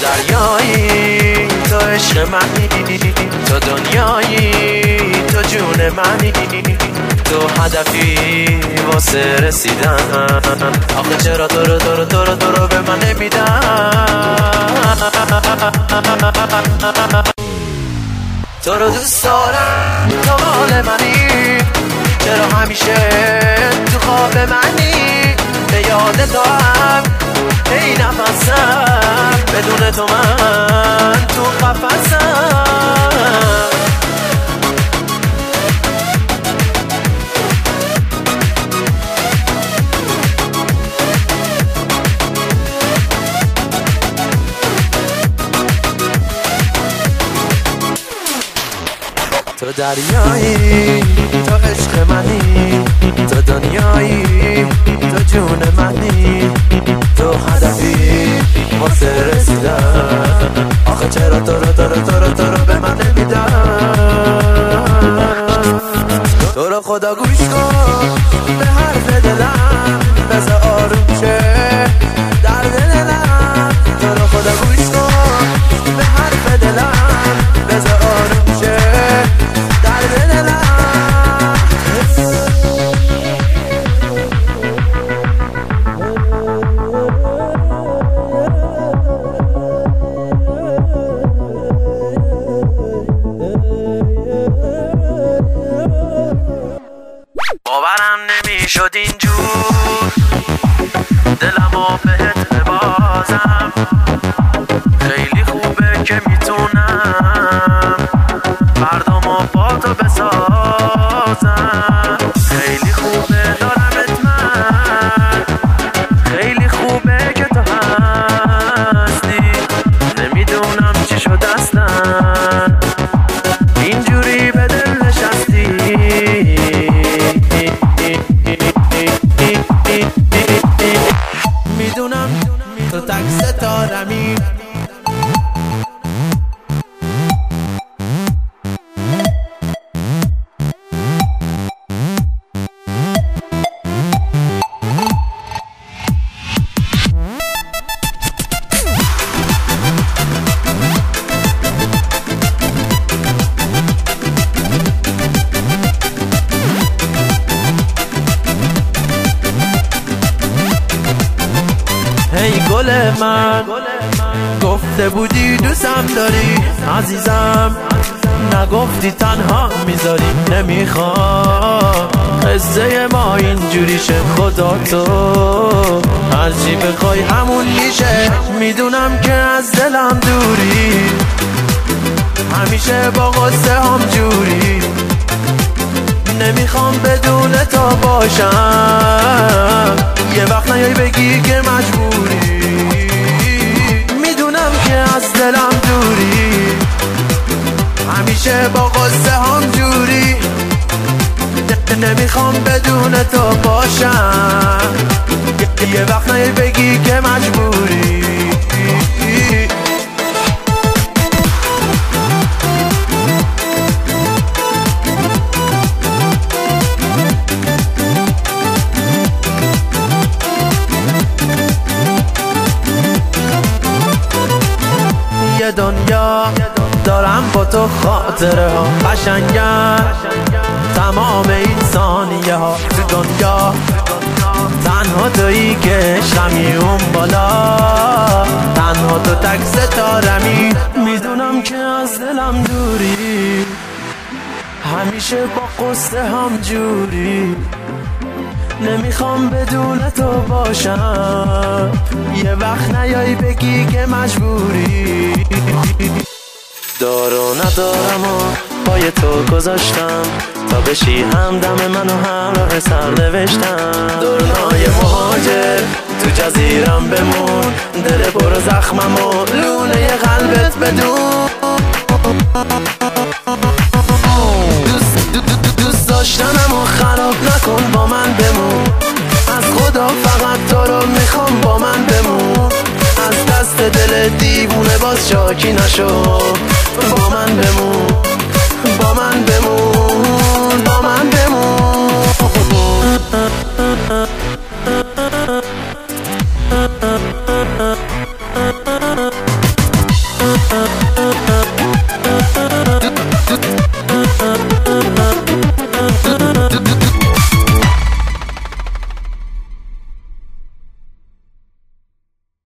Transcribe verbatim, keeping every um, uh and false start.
دریایی، تو عشق منی، تو دنیایی، تو جون منی، تو هدفی واسه رسیدن. آخه چرا تو رو تو رو تو رو تو رو به من نمیدن؟ تو رو دوست دارم، تو مال منی، چرا همیشه تو خواب منی؟ به یاد تو هم ای نفسم، بدون تو من تو قفسم. تو دریایی، تو عشق منی، تو دنیایی، تو جون منی، تو هدفی واسه رسیدن. آخه چرا تو رو تو رو تو رو تو رو به من نمیدن؟ تو رو خدا گوش کن به حرف دلم، بذار آروم شه درد دلم. تو رو خدا گوش کن به حرف دلم، بذار آروم شه درد دلم. باورم نمیشد اینجور دلمو بهت ببازم. خیلی خوبه که میتونم فردامو با تو بسازم. خیلی خوبه دارمت من، خیلی خوبه که تو هستی. نمیدونم چی شد اصلا اینجوری به دل نشستی. میدونم تو تک ستارمی، ای گل من گفته بودی دوستم داری عزیزم، نگفتی تنها میذاری. نمیخوام قصه ما اینجوری شه، خدا تو هرچی بخوای همون میشه. میدونم که از دلم دوری، همیشه با قصه هم جوری. نمیخوام بدون تو باشم، یه وقت نیای بگی که مجبوری. میدونم که از دلم دوری، همیشه با قصه هم جوری. نمیخوام بدون تو باشم، یه وقت نیای بگی که مجبوری. یه دنیا دارم با تو خاطره ها قشنگن، تمام این ثانیه ها تو دنیا تنها تویی که عشقمی اون بالا. تنها تو تک ستارمی، میدونم که از دلم دوری، همیشه با قصه هم جوری. نمیخوام بدون تو باشم، یه وقت نیایی بگی که مجبوری. دار و ندارم و پای تو گذاشتم، تا بشی همدم منو همراه سر نوشتم. دنیای مهاجر تو جزیرم بمون، دل پر زخمم و لونه قلبت بدون. دوست, دوست داشتنم و خراب نکن، با من بمون. از خدا فقط تو رو میخوام، با من بمون. از دست دل دیوونه باز شاکی نشو، با من بمون.